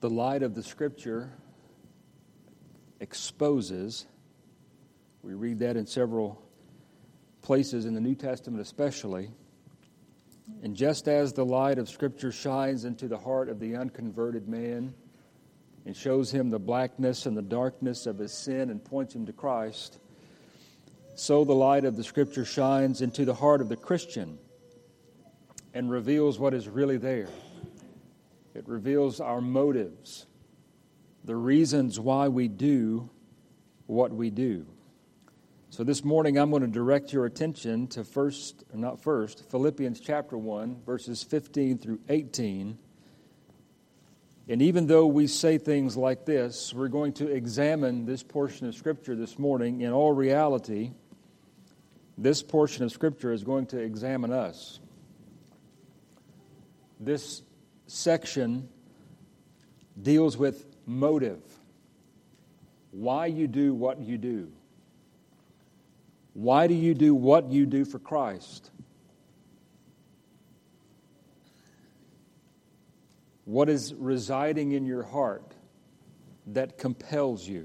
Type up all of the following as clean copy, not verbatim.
The light of the Scripture exposes. We read that in several places in the New Testament especially. And just as the light of Scripture shines into the heart of the unconverted man and shows him the blackness and the darkness of his sin and points him to Christ, so the light of the Scripture shines into the heart of the Christian and reveals what is really there. It reveals our motives, the reasons why we do what we do. So this morning I'm going to direct your attention to Philippians chapter 1, verses 15 through 18. And even though we say things like this, we're going to examine this portion of Scripture this morning. In all reality, this portion of Scripture is going to examine us. This section deals with motive. Why you do what you do. Why do you do what you do for Christ? What is residing in your heart that compels you?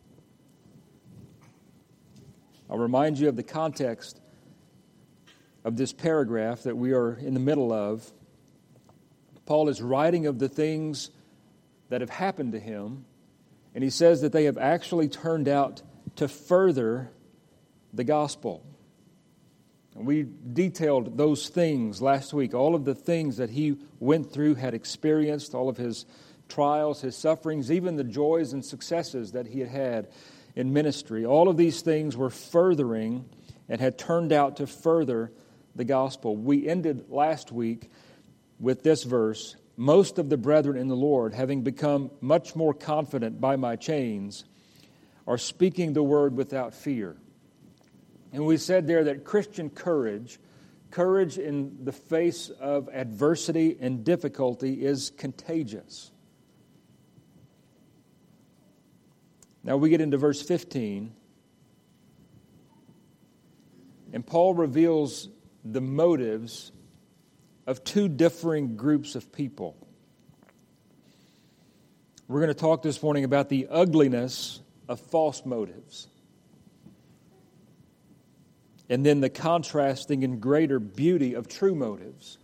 I'll remind you of the context of this paragraph that we are in the middle of. Paul is writing of the things that have happened to him, and he says that they have actually turned out to further the gospel. And we detailed those things last week, all of the things that he went through, had experienced, all of his trials, his sufferings, even the joys and successes that he had had in ministry. All of these things were furthering and had turned out to further the gospel. We ended last week with this verse, most of the brethren in the Lord, having become much more confident by my chains, are speaking the word without fear. And we said there that Christian courage in the face of adversity and difficulty is contagious. Now we get into verse 15, and Paul reveals the motives of two differing groups of people. We're going to talk this morning about the ugliness of false motives, and then the contrasting and greater beauty of true motives.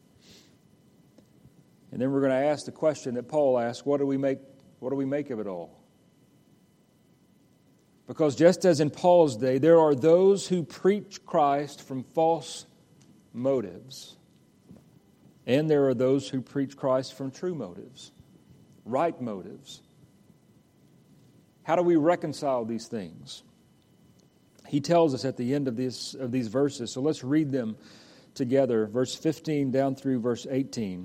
And then we're going to ask the question that Paul asked, what do we make of it all? Because just as in Paul's day, there are those who preach Christ from false motives, and there are those who preach Christ from true motives, right motives. How do we reconcile these things? He tells us at the end of these verses, so let's read them together, verse 15 down through verse 18.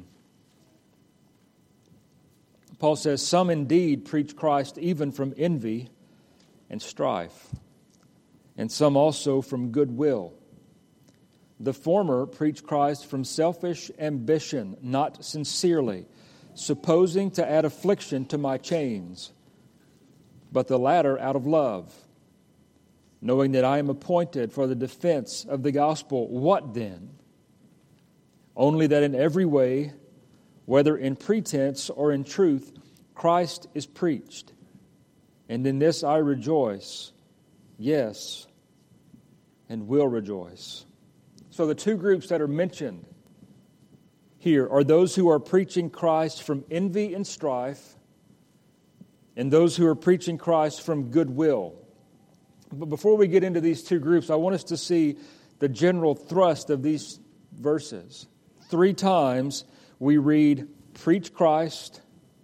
Paul says, some indeed preach Christ even from envy and strife, and some also from goodwill. The former preach Christ from selfish ambition, not sincerely, supposing to add affliction to my chains, but the latter out of love, knowing that I am appointed for the defense of the gospel. What then? Only that in every way, whether in pretense or in truth, Christ is preached. And in this I rejoice, yes, and will rejoice. So the two groups that are mentioned here are those who are preaching Christ from envy and strife, and those who are preaching Christ from goodwill. But before we get into these two groups, I want us to see the general thrust of these verses. 3 times we read, preach Christ,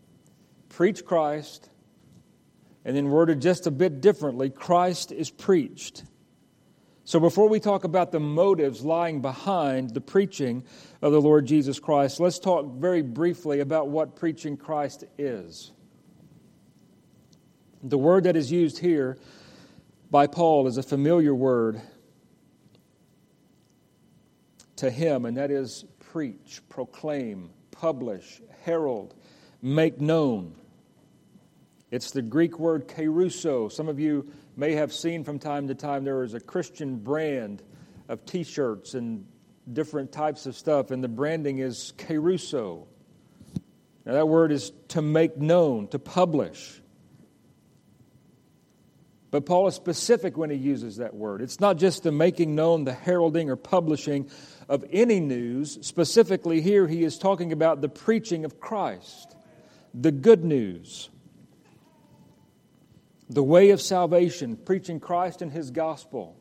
and then worded just a bit differently, Christ is preached. So before we talk about the motives lying behind the preaching of the Lord Jesus Christ, let's talk very briefly about what preaching Christ is. The word that is used here by Paul is a familiar word to him, and that is preach, proclaim, publish, herald, make known. It's the Greek word kerusso. Some of you may have seen from time to time there is a Christian brand of T-shirts and different types of stuff, and the branding is kerusso. Now that word is to make known, to publish. But Paul is specific when he uses that word. It's not just the making known, the heralding or publishing of any news. Specifically here, he is talking about the preaching of Christ, the good news, the way of salvation, preaching Christ and His gospel.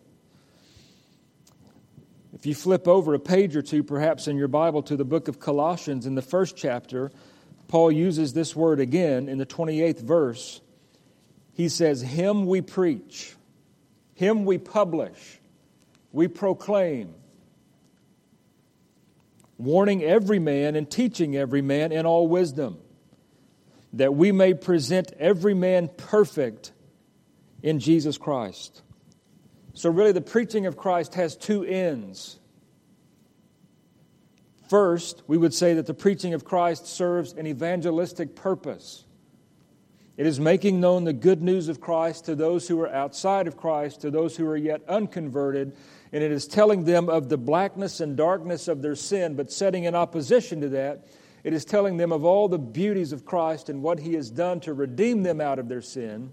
If you flip over a page or two, perhaps in your Bible, to the book of Colossians, in the first chapter, Paul uses this word again in the 28th verse. He says, Him we preach, Him we publish, we proclaim, warning every man and teaching every man in all wisdom, that we may present every man perfect in Jesus Christ. So really the preaching of Christ has two ends. First, we would say that the preaching of Christ serves an evangelistic purpose. It is making known the good news of Christ to those who are outside of Christ, to those who are yet unconverted, and it is telling them of the blackness and darkness of their sin, but setting in opposition to that, it is telling them of all the beauties of Christ and what He has done to redeem them out of their sin.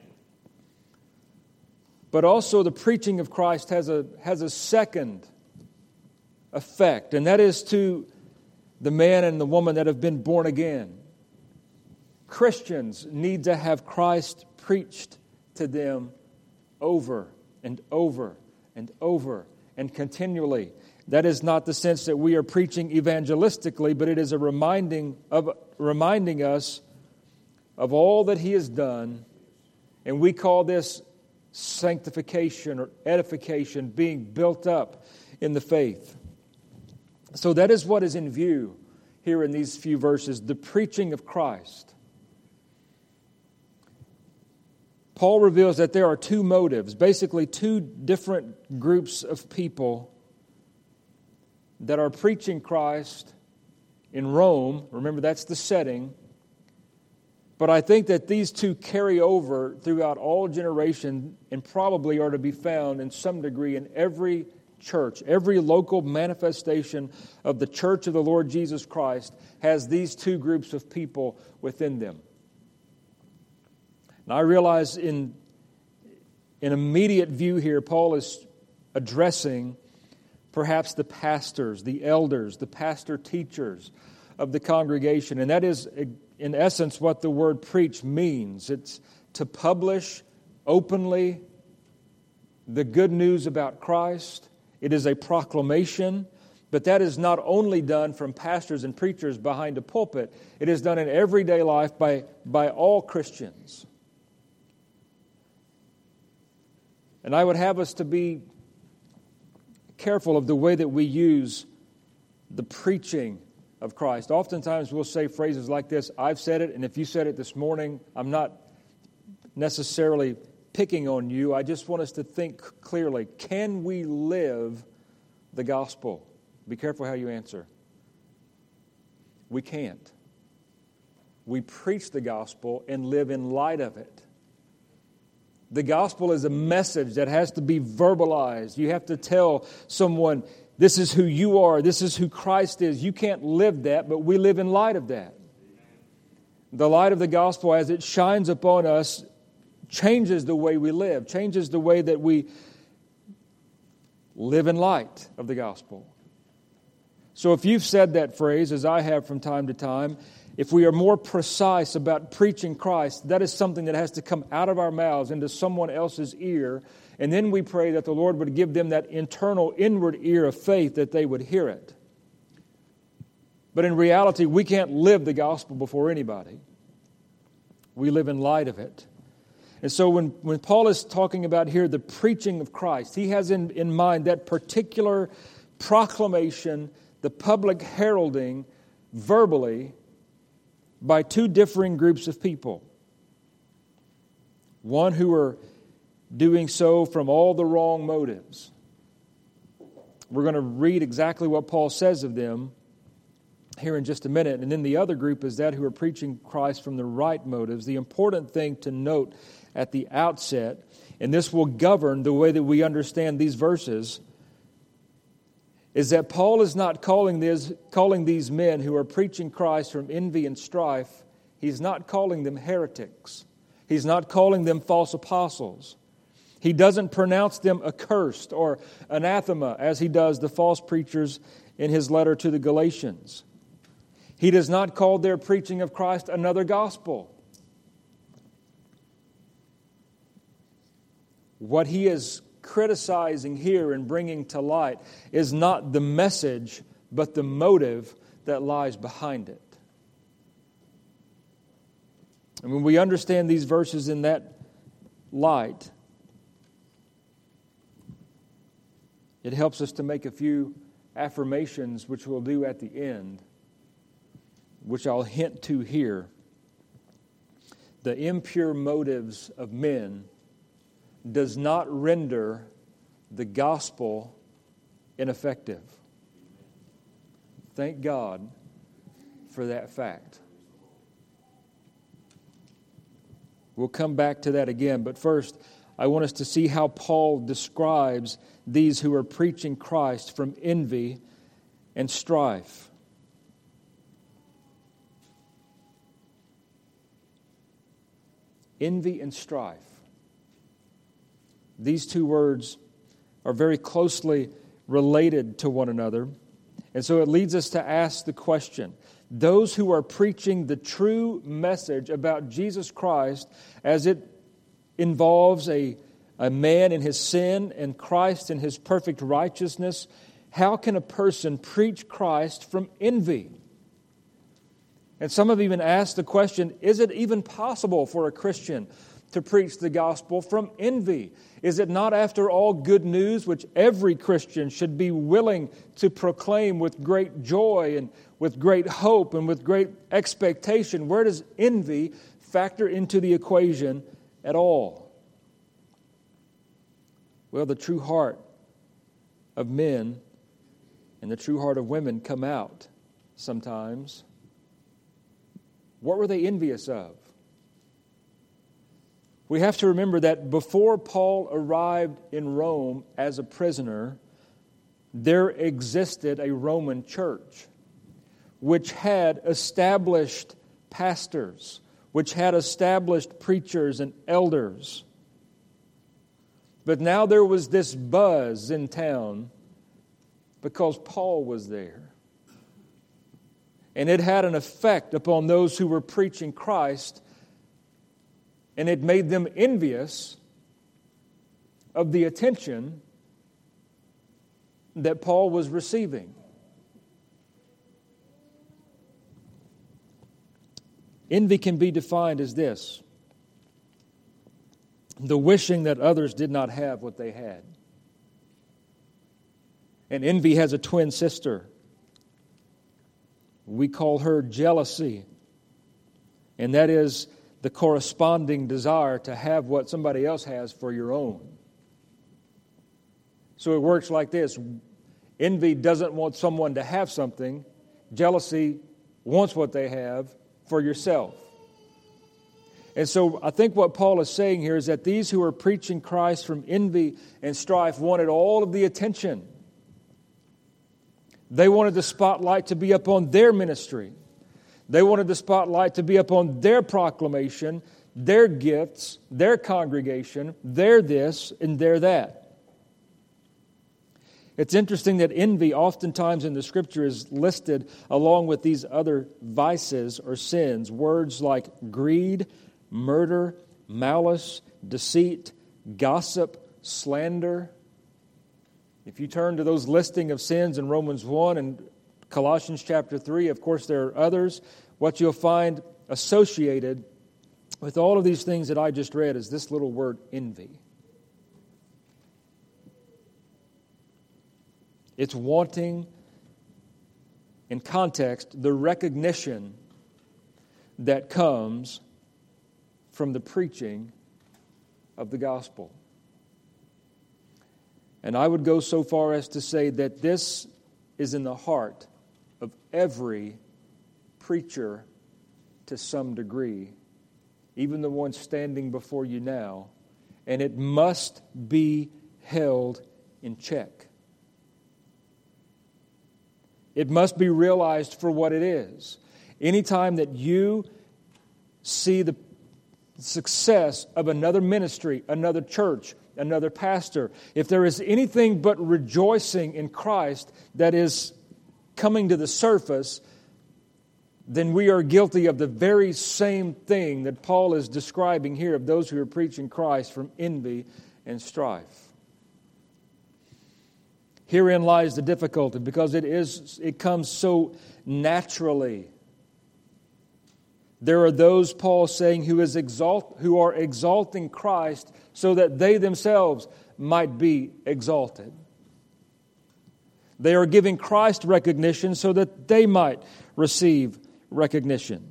But also the preaching of Christ has a second effect, and that is to the man and the woman that have been born again. Christians need to have Christ preached to them over and over and over and continually. That is not the sense that we are preaching evangelistically, but it is a reminding us of all that He has done, and we call this sanctification or edification, being built up in the faith. So that is what is in view here in these few verses, the preaching of Christ. Paul reveals that there are two motives, basically two different groups of people that are preaching Christ in Rome. Remember, that's the setting. But I think that these two carry over throughout all generations and probably are to be found in some degree in every church. Every local manifestation of the church of the Lord Jesus Christ has these two groups of people within them. Now I realize in immediate view here, Paul is addressing perhaps the pastors, the elders, the pastor-teachers of the congregation. And that is, in essence, what the word preach means. It's to publish openly the good news about Christ. It is a proclamation, but that is not only done from pastors and preachers behind a pulpit. It is done in everyday life by all Christians. And I would have us to be careful of the way that we use the preaching of Christ. Oftentimes we'll say phrases like this, I've said it, and if you said it this morning, I'm not necessarily picking on you. I just want us to think clearly. Can we live the gospel? Be careful how you answer. We can't. We preach the gospel and live in light of it. The gospel is a message that has to be verbalized. You have to tell someone, this is who you are, this is who Christ is. You can't live that, but we live in light of that. The light of the gospel, as it shines upon us, changes the way we live, changes the way that we live in light of the gospel. So if you've said that phrase, as I have from time to time, if we are more precise about preaching Christ, that is something that has to come out of our mouths into someone else's ear. And then we pray that the Lord would give them that internal, inward ear of faith that they would hear it. But in reality, we can't live the gospel before anybody. We live in light of it. And so when Paul is talking about here the preaching of Christ, he has in mind that particular proclamation, the public heralding verbally by two differing groups of people. One who are doing so from all the wrong motives. We're going to read exactly what Paul says of them here in just a minute. And then the other group is that who are preaching Christ from the right motives. The important thing to note at the outset, and this will govern the way that we understand these verses, is that Paul is not calling these men who are preaching Christ from envy and strife, he's not calling them heretics. He's not calling them false apostles. He doesn't pronounce them accursed or anathema as he does the false preachers in his letter to the Galatians. He does not call their preaching of Christ another gospel. What he is criticizing here and bringing to light is not the message, but the motive that lies behind it. And when we understand these verses in that light, it helps us to make a few affirmations, which we'll do at the end, which I'll hint to here. The impure motives of men does not render the gospel ineffective. Thank God for that fact. We'll come back to that again, but first, I want us to see how Paul describes these who are preaching Christ from envy and strife. Envy and strife. These two words are very closely related to one another. And so it leads us to ask the question, those who are preaching the true message about Jesus Christ as it involves a man in his sin and Christ in his perfect righteousness, how can a person preach Christ from envy? And some have even asked the question, is it even possible for a Christian to preach the gospel from envy? Is it not, after all, good news which every Christian should be willing to proclaim with great joy and with great hope and with great expectation? Where does envy factor into the equation at all? Well, the true heart of men and the true heart of women come out sometimes. What were they envious of? We have to remember that before Paul arrived in Rome as a prisoner, there existed a Roman church which had established pastors, which had established preachers and elders. But now there was this buzz in town because Paul was there. And it had an effect upon those who were preaching Christ, and it made them envious of the attention that Paul was receiving. Envy can be defined as this: the wishing that others did not have what they had. And envy has a twin sister. We call her jealousy. And that is the corresponding desire to have what somebody else has for your own. So it works like this. Envy doesn't want someone to have something. Jealousy wants what they have for yourself. And so I think what Paul is saying here is that these who are preaching Christ from envy and strife wanted all of the attention. They wanted the spotlight to be upon their ministry. They wanted the spotlight to be upon their proclamation, their gifts, their congregation, their this and their that. It's interesting that envy oftentimes in the Scripture is listed along with these other vices or sins. Words like greed, murder, malice, deceit, gossip, slander. If you turn to those listing of sins in Romans 1 and Colossians chapter 3, of course there are others, what you'll find associated with all of these things that I just read is this little word, envy. It's wanting, in context, the recognition that comes from the preaching of the gospel. And I would go so far as to say that this is in the heart of every preacher to some degree, even the one standing before you now, and it must be held in check. It must be realized for what it is. Anytime that you see the success of another ministry, another church, another pastor, if there is anything but rejoicing in Christ that is coming to the surface, then we are guilty of the very same thing that Paul is describing here of those who are preaching Christ from envy and strife. Herein lies the difficulty, because it comes so naturally. There are those, Paul is saying, who are exalting Christ so that they themselves might be exalted. They are giving Christ recognition so that they might receive recognition.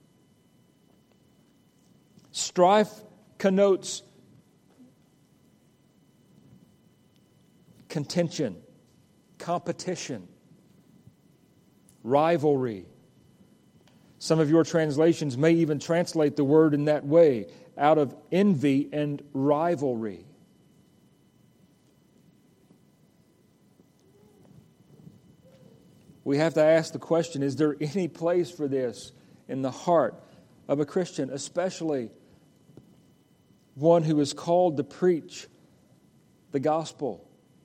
Strife connotes contention, competition, rivalry. Some of your translations may even translate the word in that way, out of envy and rivalry. We have to ask the question, is there any place for this in the heart of a Christian, especially one who is called to preach the gospel?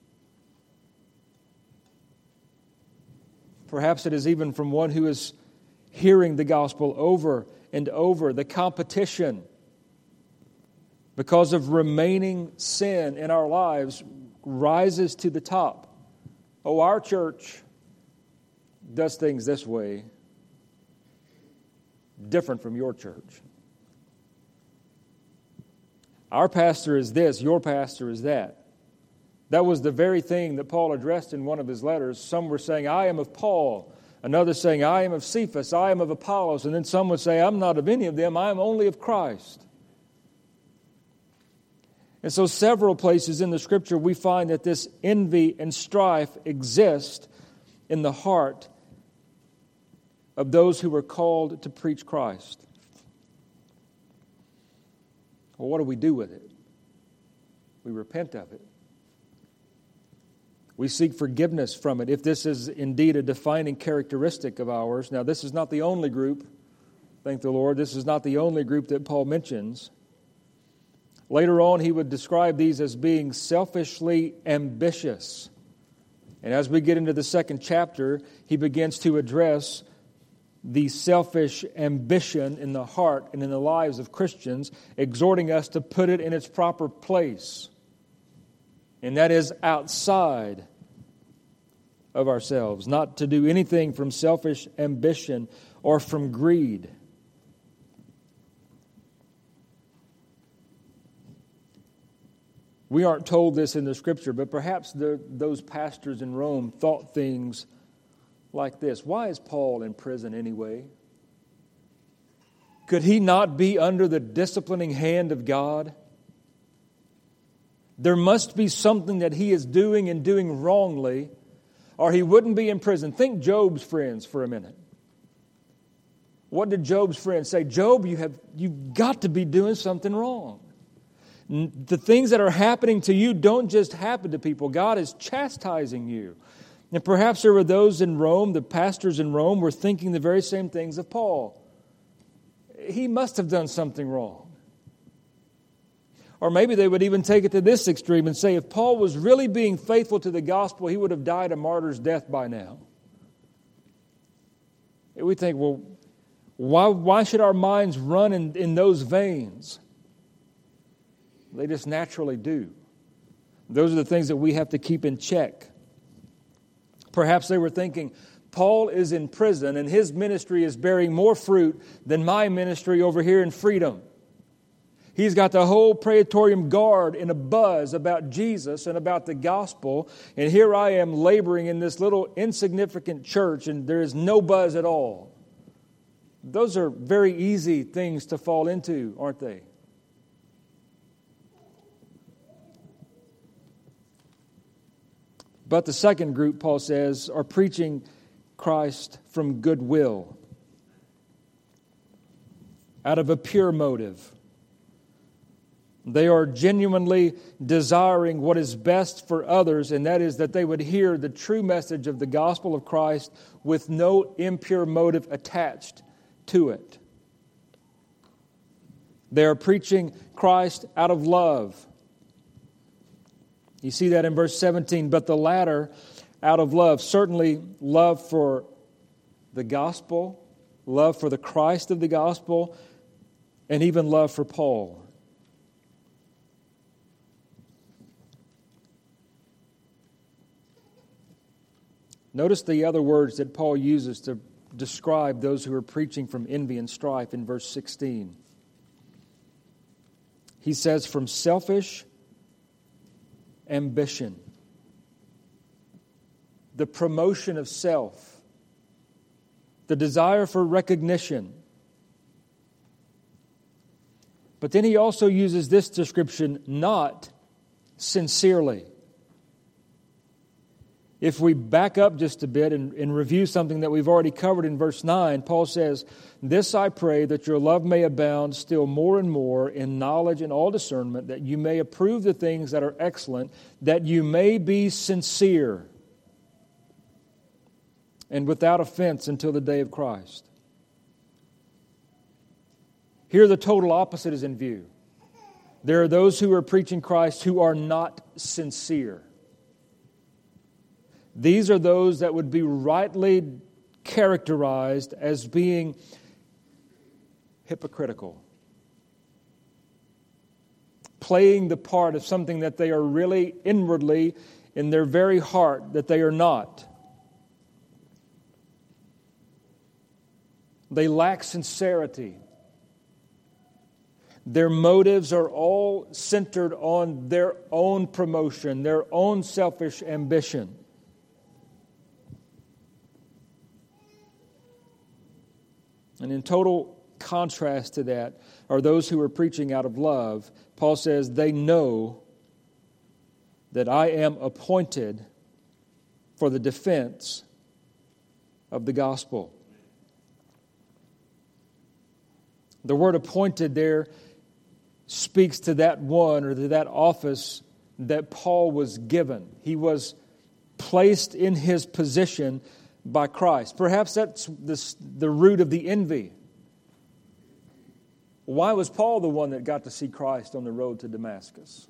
Perhaps it is even from one who is hearing the gospel over and over. The competition, because of remaining sin in our lives, rises to the top. Oh, our church does things this way, different from your church. Our pastor is this, your pastor is that. That was the very thing that Paul addressed in one of his letters. Some were saying, I am of Paul. Another saying, I am of Cephas, I am of Apollos. And then some would say, I'm not of any of them, I am only of Christ. And so several places in the Scripture we find that this envy and strife exist in the heart of those who were called to preach Christ. Well, what do we do with it? We repent of it. We seek forgiveness from it if this is indeed a defining characteristic of ours. Now, this is not the only group, thank the Lord. This is not the only group that Paul mentions. Later on, he would describe these as being selfishly ambitious. And as we get into the second chapter, he begins to address the selfish ambition in the heart and in the lives of Christians, exhorting us to put it in its proper place. And that is outside of ourselves, not to do anything from selfish ambition or from greed. We aren't told this in the Scripture, but perhaps those pastors in Rome thought things like this. Why is Paul in prison anyway? Could he not be under the disciplining hand of God? There must be something that he is doing and doing wrongly, or he wouldn't be in prison. Think Job's friends for a minute. What did Job's friends say? Job, you've got to be doing something wrong. The things that are happening to you don't just happen to people. God is chastising you. And perhaps there were those in Rome, the pastors in Rome, were thinking the very same things of Paul. He must have done something wrong. Or maybe they would even take it to this extreme and say if Paul was really being faithful to the gospel, he would have died a martyr's death by now. We think, well, why should our minds run in those veins? They just naturally do. Those are the things that we have to keep in check. Perhaps they were thinking, Paul is in prison and his ministry is bearing more fruit than my ministry over here in freedom. He's got the whole Praetorian Guard in a buzz about Jesus and about the gospel, and here I am laboring in this little insignificant church and there is no buzz at all. Those are very easy things to fall into, aren't they? But the second group, Paul says, are preaching Christ from goodwill, out of a pure motive. They are genuinely desiring what is best for others, and that is that they would hear the true message of the gospel of Christ with no impure motive attached to it. They are preaching Christ out of love. You see that in verse 17, but the latter out of love. Certainly love for the gospel, love for the Christ of the gospel, and even love for Paul. Notice the other words that Paul uses to describe those who are preaching from envy and strife in verse 16. He says, from selfish ambition, the promotion of self, the desire for recognition. But then he also uses this description, not sincerely. If we back up just a bit and review something that we've already covered in verse 9, Paul says, this I pray, that your love may abound still more and more in knowledge and all discernment, that you may approve the things that are excellent, that you may be sincere and without offense until the day of Christ. Here the total opposite is in view. There are those who are preaching Christ who are not sincere. These are those that would be rightly characterized as being hypocritical, playing the part of something that they are really inwardly, in their very heart, that they are not. They lack sincerity. Their motives are all centered on their own promotion, their own selfish ambition. And in total contrast to that are those who are preaching out of love. Paul says they know that I am appointed for the defense of the gospel. The word appointed there speaks to that one or to that office that Paul was given. He was placed in his position by Christ. Perhaps that's the root of the envy. Why was Paul the one that got to see Christ on the road to Damascus?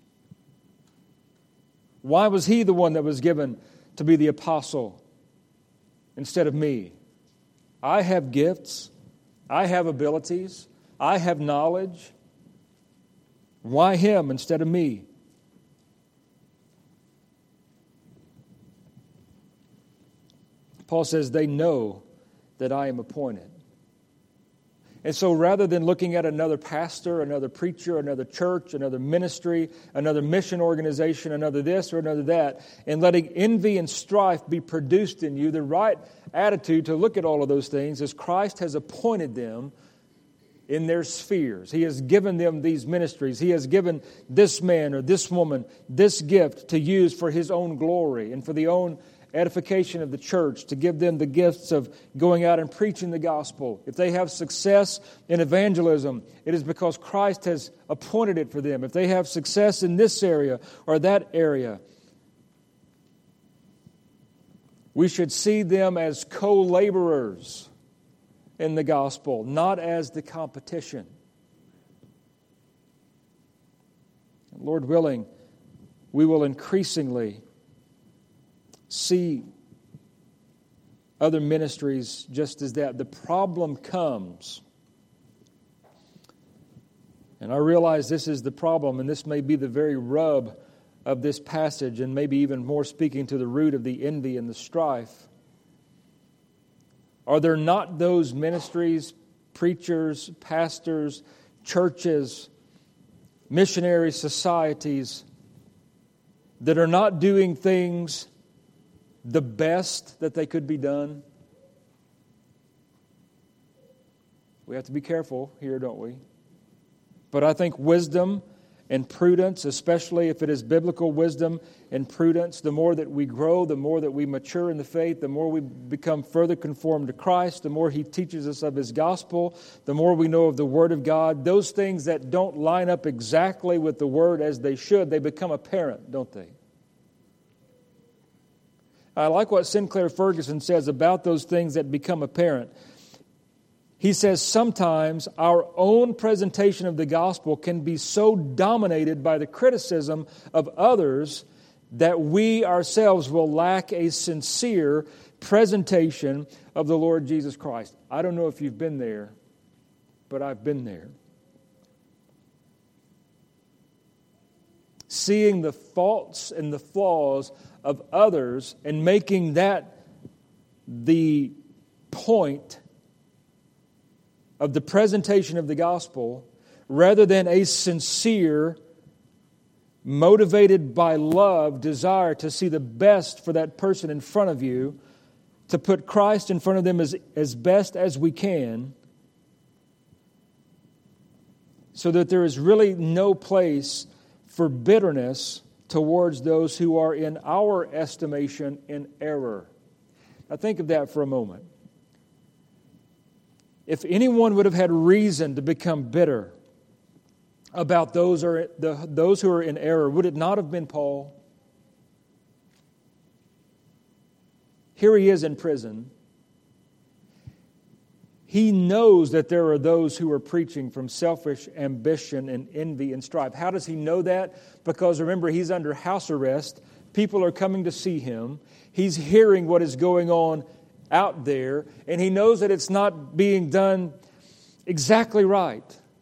Why was he the one that was given to be the apostle instead of me? I have gifts. I have abilities. I have knowledge. Why him instead of me? Paul says they know that I am appointed. And so rather than looking at another pastor, another preacher, another church, another ministry, another mission organization, another this or another that, and letting envy and strife be produced in you, the right attitude to look at all of those things is Christ has appointed them in their spheres. He has given them these ministries. He has given this man or this woman this gift to use for His own glory and for the own edification of the church, to give them the gifts of going out and preaching the gospel. If they have success in evangelism, it is because Christ has appointed it for them. If they have success in this area or that area, we should see them as co-laborers in the gospel, not as the competition. Lord willing, we will increasingly see other ministries just as that. The problem comes, and I realize this is the problem, and this may be the very rub of this passage, and maybe even more speaking to the root of the envy and the strife. Are there not those ministries, preachers, pastors, churches, missionary societies that are not doing things the best that they could be done? We have to be careful here, don't we? But I think wisdom and prudence, especially if it is biblical wisdom and prudence. The more that we grow, the more that we mature in the faith, the more we become further conformed to Christ, the more He teaches us of His gospel, the more we know of the Word of God. Those things that don't line up exactly with the Word as they should, they become apparent, don't they? I like what Sinclair Ferguson says about those things that become apparent. He says sometimes our own presentation of the gospel can be so dominated by the criticism of others that we ourselves will lack a sincere presentation of the Lord Jesus Christ. I don't know if you've been there, but I've been there. Seeing the faults and the flaws of others and making that the point of the presentation of the gospel, rather than a sincere, motivated by love, desire to see the best for that person in front of you, to put Christ in front of them as best as we can, so that there is really no place for bitterness towards those who are, in our estimation, in error. Now think of that for a moment. If anyone would have had reason to become bitter about those who are in error, would it not have been Paul? Here he is in prison. He knows that there are those who are preaching from selfish ambition and envy and strife. How does he know that? Because remember, he's under house arrest. People are coming to see him. He's hearing what is going on out there, and he knows that it's not being done exactly right.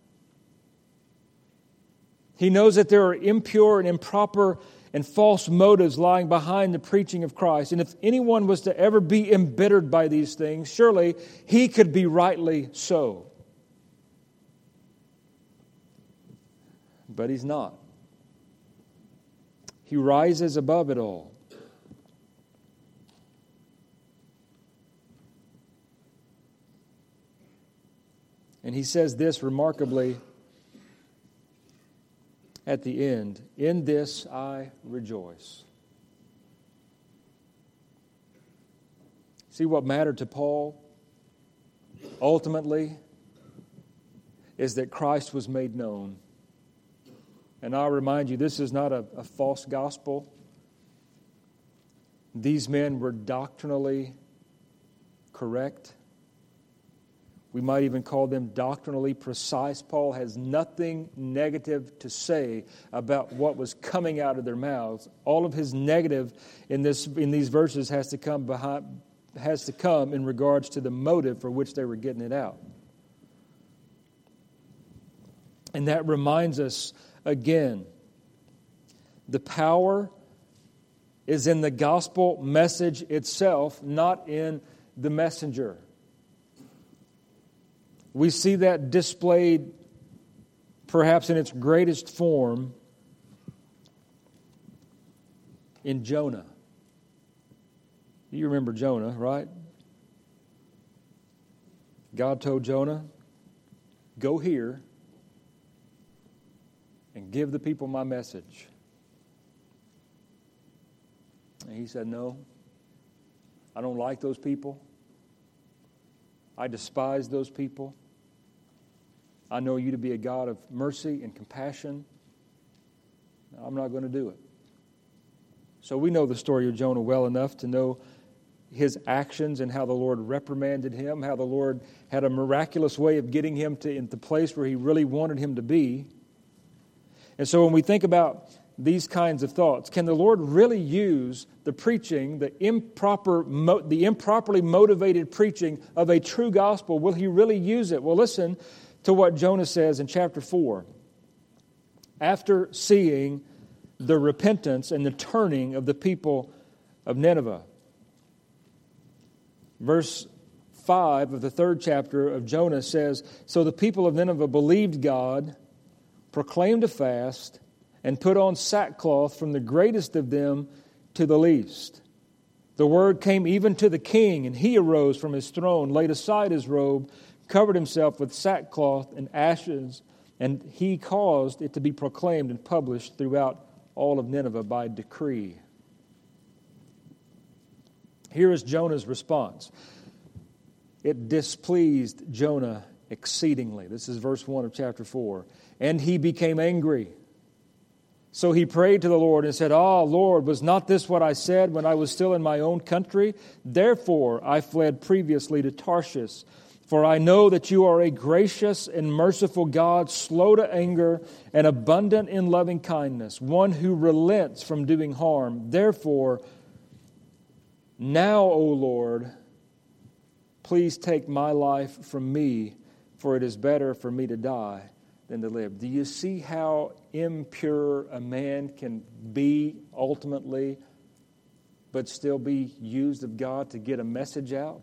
He knows that there are impure and improper and false motives lying behind the preaching of Christ. And if anyone was to ever be embittered by these things, surely he could be rightly so. But he's not. He rises above it all. And he says this remarkably at the end, "In this I rejoice." See, what mattered to Paul ultimately is that Christ was made known. And I'll remind you, this is not a false gospel. These men were doctrinally correct. We might even call them doctrinally precise. Paul has nothing negative to say about what was coming out of their mouths. All of his negative in these verses has to come in regards to the motive for which they were getting it out. And that reminds us again, the power is in the gospel message itself, not in the messenger. We see that displayed perhaps in its greatest form in Jonah. You remember Jonah, right? God told Jonah, "Go here and give the people my message." And he said, "No, I don't like those people. I despise those people. I know you to be a God of mercy and compassion. I'm not going to do it." So we know the story of Jonah well enough to know his actions and how the Lord reprimanded him, how the Lord had a miraculous way of getting him to the place where He really wanted him to be. And so when we think about these kinds of thoughts, can the Lord really use the preaching, the improperly motivated preaching of a true gospel? Will He really use it? Well, listen to what Jonah says in chapter 4. After seeing the repentance and the turning of the people of Nineveh. Verse 5 of the 3rd chapter of Jonah says, "So the people of Nineveh believed God, proclaimed a fast, and put on sackcloth from the greatest of them to the least. The word came even to the king, and he arose from his throne, laid aside his robe, covered himself with sackcloth and ashes, And he caused it to be proclaimed and published throughout all of Nineveh by decree. Here is Jonah's response. It displeased Jonah exceedingly. This is verse 1 of chapter 4. And he became angry. So he prayed to the Lord and said, "Ah, Lord, was not this what I said when I was still in my own country? Therefore I fled previously to Tarshish. For I know that you are a gracious and merciful God, slow to anger and abundant in loving kindness, one who relents from doing harm. Therefore, now, O Lord, please take my life from me, for it is better for me to die than to live." Do you see how impure a man can be ultimately, but still be used of God to get a message out?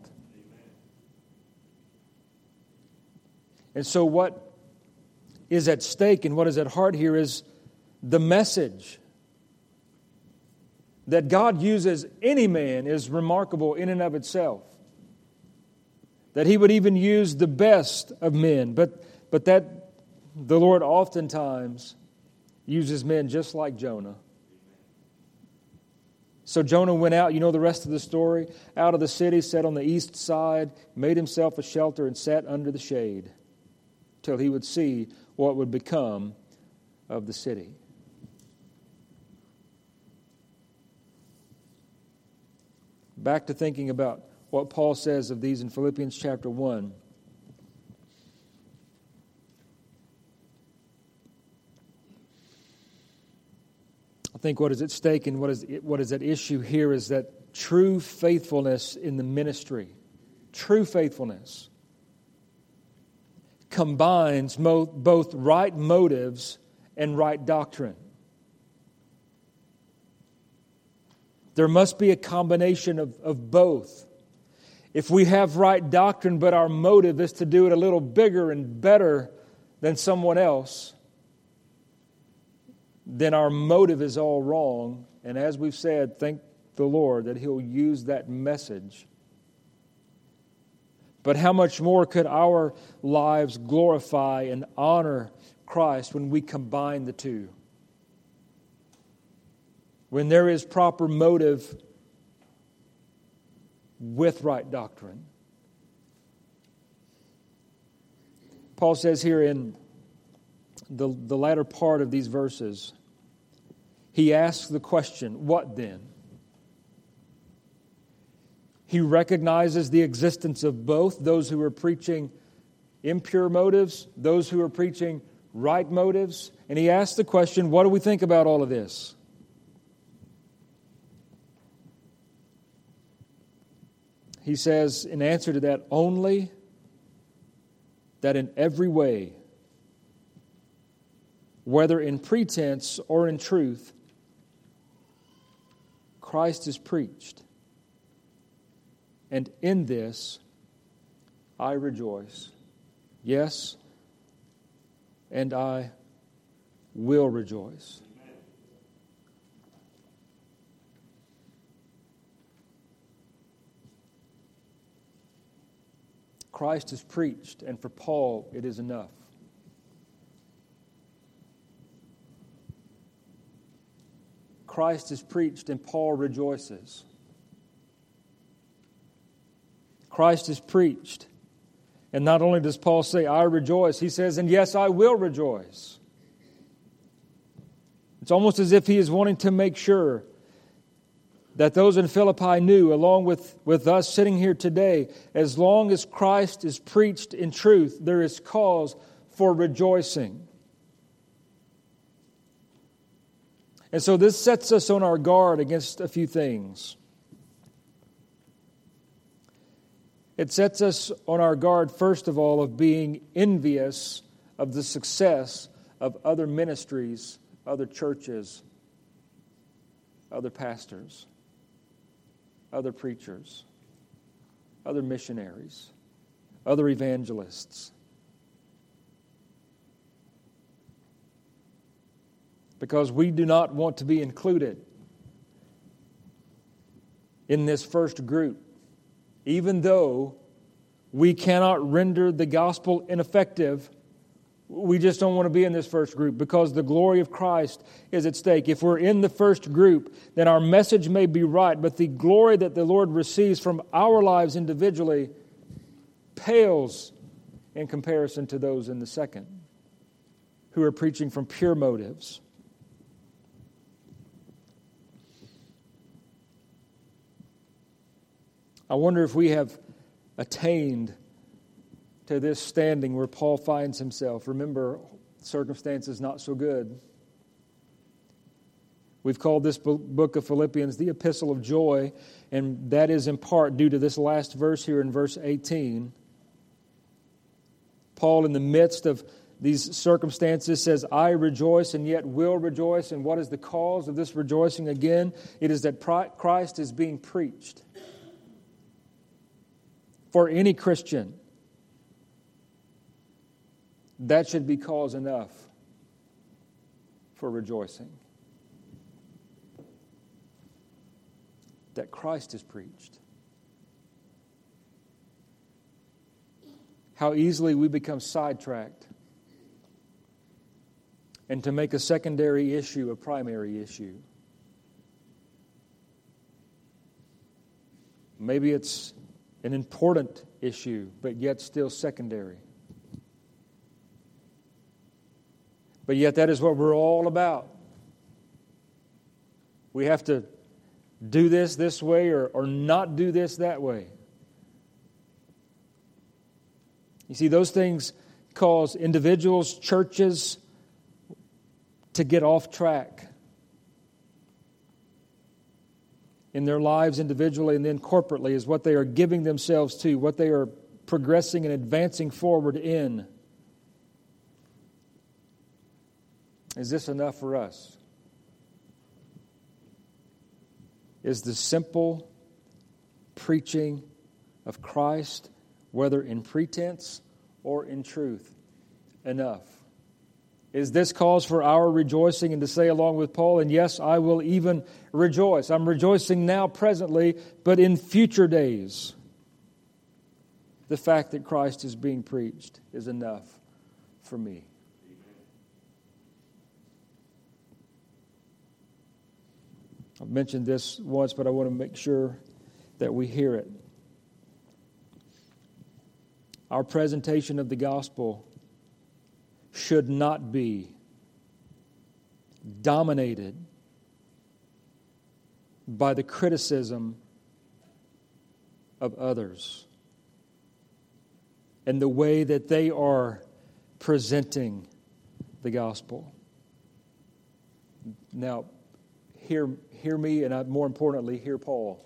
And so what is at stake and what is at heart here is the message. That God uses any man is remarkable in and of itself. That He would even use the best of men, but that the Lord oftentimes uses men just like Jonah. So Jonah went out, you know the rest of the story, out of the city, sat on the east side, made himself a shelter and sat under the shade till he would see what would become of the city. Back to thinking about what Paul says of these in Philippians chapter 1. I think what is at stake and what is at issue here is that true faithfulness in the ministry, true faithfulness, combines both right motives and right doctrine. There must be a combination of both. If we have right doctrine, but our motive is to do it a little bigger and better than someone else, then our motive is all wrong. And as we've said, thank the Lord that He'll use that message. But how much more could our lives glorify and honor Christ when we combine the two? When there is proper motive with right doctrine. Paul says here in the latter part of these verses, he asks the question, what then? He recognizes the existence of both, those who are preaching impure motives, those who are preaching right motives, and he asks the question, what do we think about all of this? He says, in answer to that, only that in every way, whether in pretense or in truth, Christ is preached. And in this, I rejoice. Yes, and I will rejoice. Christ is preached, and for Paul, it is enough. Christ is preached, and Paul rejoices. Christ is preached. And not only does Paul say, I rejoice, he says, and yes, I will rejoice. It's almost as if he is wanting to make sure that those in Philippi knew, along with us sitting here today, as long as Christ is preached in truth, there is cause for rejoicing. And so this sets us on our guard against a few things. It sets us on our guard, first of all, of being envious of the success of other ministries, other churches, other pastors, other preachers, other missionaries, other evangelists. Because we do not want to be included in this first group, even though we cannot render the gospel ineffective we just don't want to be in this first group because the glory of Christ is at stake. If we're in the first group, then our message may be right, but the glory that the Lord receives from our lives individually pales in comparison to those in the second, who are preaching from pure motives. I wonder if we have attained to this standing where Paul finds himself. Remember, circumstances not so good. We've called this book of Philippians the Epistle of Joy, and that is in part due to this last verse here in verse 18. Paul, in the midst of these circumstances, says, I rejoice and yet will rejoice. And what is the cause of this rejoicing again? It is that Christ is being preached. For any Christian, that should be cause enough for rejoicing. That Christ is preached. How easily we become sidetracked and to make a secondary issue a primary issue. Maybe it's an important issue, but yet still secondary. But yet that is what we're all about. We have to do this way or not do this that way. You see, those things cause individuals, churches to get off track in their lives individually and then corporately is what they are giving themselves to, what they are progressing and advancing forward in. Is this enough for us? Is the simple preaching of Christ, whether in pretense or in truth, enough? Is this cause for our rejoicing and to say along with Paul, and yes, I will even rejoice. I'm rejoicing now presently, but in future days, the fact that Christ is being preached is enough for me. I've mentioned this once, but I want to make sure that we hear it. Our presentation of the gospel should not be dominated by the criticism of others and the way that they are presenting the gospel. Now, hear me, and more importantly, hear Paul.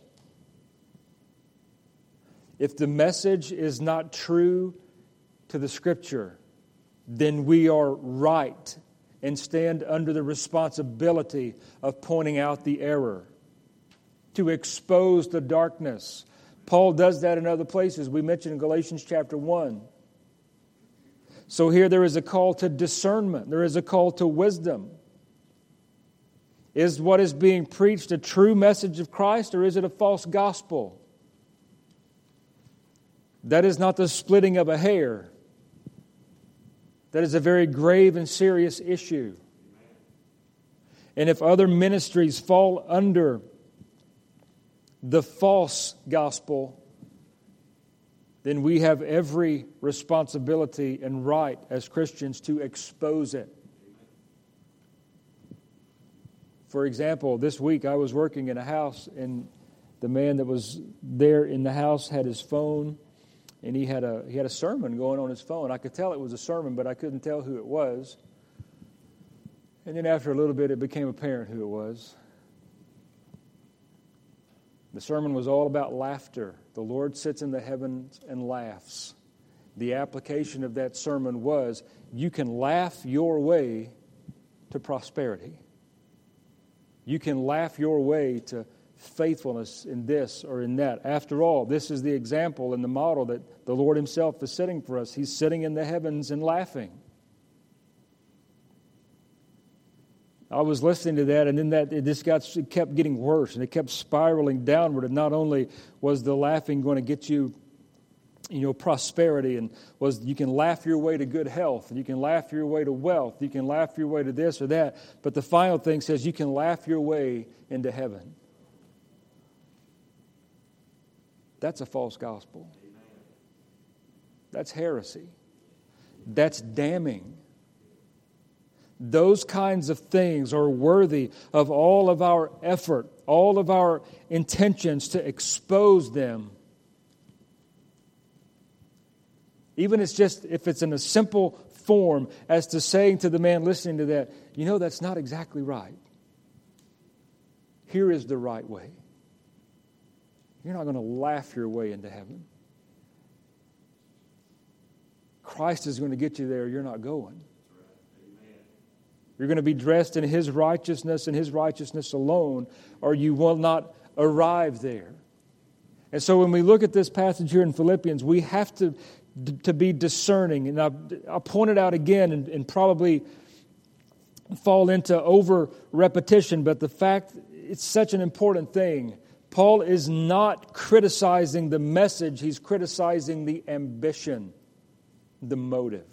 If the message is not true to the Scripture, then we are right and stand under the responsibility of pointing out the error, to expose the darkness. Paul does that in other places. We mentioned in Galatians chapter 1. So here there is a call to discernment. There is a call to wisdom. Is what is being preached a true message of Christ, or is it a false gospel? That is not the splitting of a hair. That is a very grave and serious issue. And if other ministries fall under the false gospel, then we have every responsibility and right as Christians to expose it. For example, this week I was working in a house, and the man that was there in the house had his phone, and he had a sermon going on his phone. I could tell it was a sermon, but I couldn't tell who it was. And then after a little bit, it became apparent who it was. The sermon was all about laughter. The Lord sits in the heavens and laughs. The application of that sermon was, you can laugh your way to prosperity. You can laugh your way to faithfulness in this or in that. After all, this is the example and the model that the Lord Himself is setting for us. He's sitting in the heavens and laughing. I was listening to that, and then it kept getting worse, and it kept spiraling downward. And not only was the laughing going to get you prosperity, and was you can laugh your way to good health, and you can laugh your way to wealth, you can laugh your way to this or that, but the final thing says you can laugh your way into heaven. That's a false gospel. That's heresy. That's damning. Those kinds of things are worthy of all of our effort, all of our intentions to expose them. Even if it's in a simple form as to saying to the man listening to that, that's not exactly right. Here is the right way. You're not going to laugh your way into heaven. Christ is going to get you there. You're not going. You're going to be dressed in His righteousness and His righteousness alone, or you will not arrive there. And so when we look at this passage here in Philippians, we have to be discerning. And I'll point it out again and probably fall into over repetition, but the fact it's such an important thing. Paul is not criticizing the message, he's criticizing the ambition, the motive.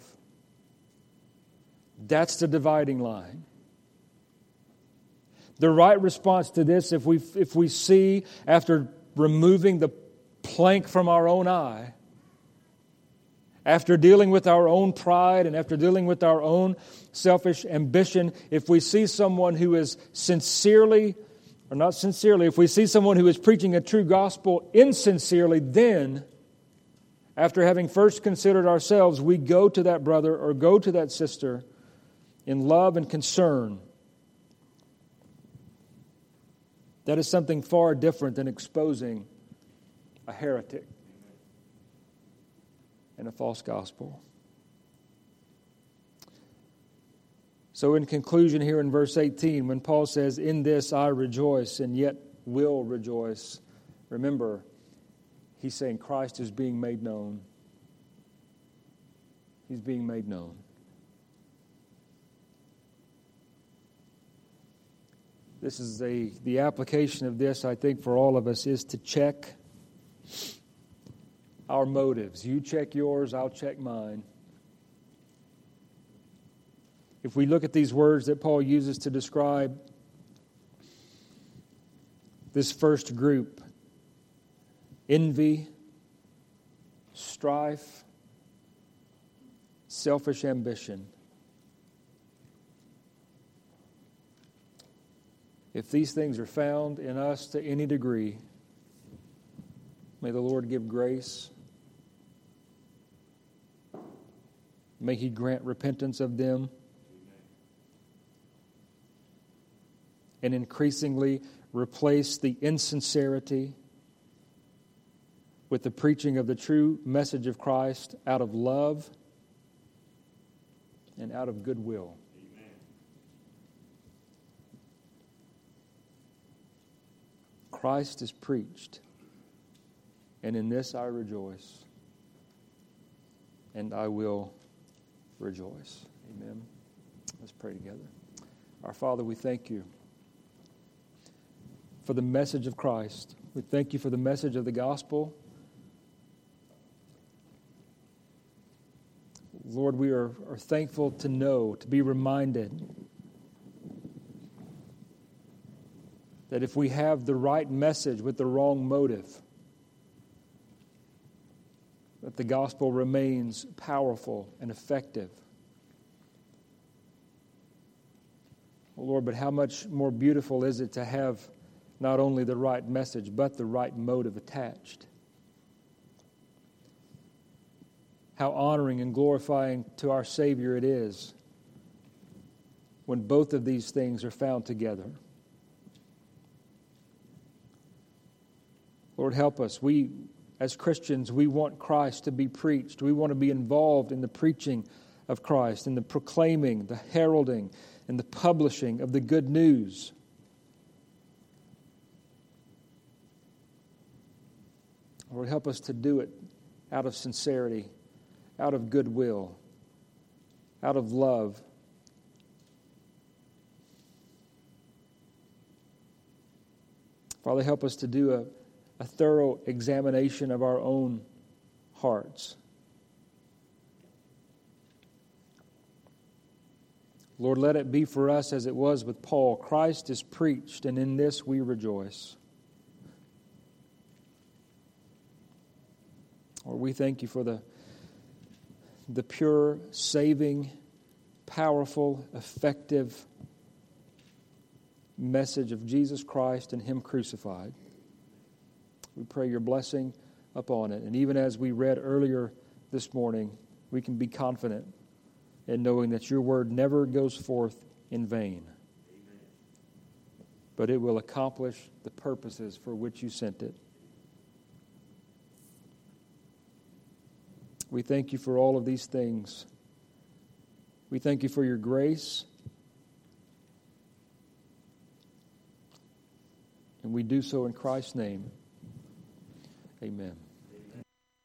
That's the dividing line. The right response to this, if we see, after removing the plank from our own eye, after dealing with our own pride and after dealing with our own selfish ambition, if we see someone who is sincerely, or not sincerely, if we see someone who is preaching a true gospel insincerely, then, after having first considered ourselves, we go to that brother or go to that sister in love and concern. That is something far different than exposing a heretic and a false gospel. So in conclusion here in verse 18, when Paul says, "In this I rejoice and yet will rejoice," remember, he's saying Christ is being made known. He's being made known. This is the application of this, I think, for all of us is to check our motives. You check yours, I'll check mine. If we look at these words that Paul uses to describe this first group, envy, strife, selfish ambition. If these things are found in us to any degree, may the Lord give grace. May He grant repentance of them. And increasingly replace the insincerity with the preaching of the true message of Christ out of love and out of goodwill. Amen. Christ is preached, and in this I rejoice, and I will rejoice. Amen. Let's pray together. Our Father, we thank You for the message of Christ. We thank You for the message of the gospel. Lord, we are thankful to know, to be reminded that if we have the right message with the wrong motive, that the gospel remains powerful and effective. Oh Lord, but how much more beautiful is it to have not only the right message, but the right motive attached. How honoring and glorifying to our Savior it is when both of these things are found together. Lord, help us. We, as Christians, we want Christ to be preached. We want to be involved in the preaching of Christ, in the proclaiming, the heralding, and the publishing of the good news. Lord, help us to do it out of sincerity, out of goodwill, out of love. Father, help us to do a thorough examination of our own hearts. Lord, let it be for us as it was with Paul. Christ is preached, and in this we rejoice. Lord, we thank you for the pure, saving, powerful, effective message of Jesus Christ and Him crucified. We pray your blessing upon it. And even as we read earlier this morning, we can be confident in knowing that your word never goes forth in vain, but it will accomplish the purposes for which you sent it. We thank you for all of these things. We thank you for your grace. And we do so in Christ's name. Amen.